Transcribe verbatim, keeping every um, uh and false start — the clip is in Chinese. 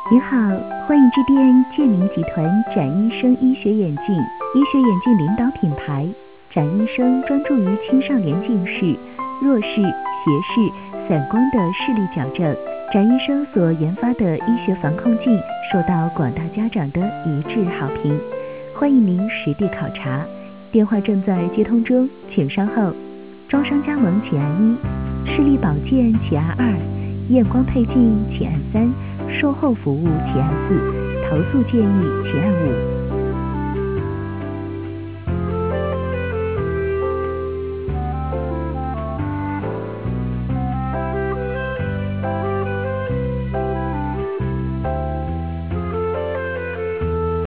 您好，欢迎致电建明集团展医生医学眼镜，医学眼镜领导品牌。展医生专注于青少年近视、弱视、斜视、散光的视力矫正。展医生所研发的医学防控镜受到广大家长的一致好评，欢迎您实地考察。电话正在接通中，请稍后。招商加盟请按一，视力保健请按二，验光配镜请按三，售后服务请按四，投诉建议请按五。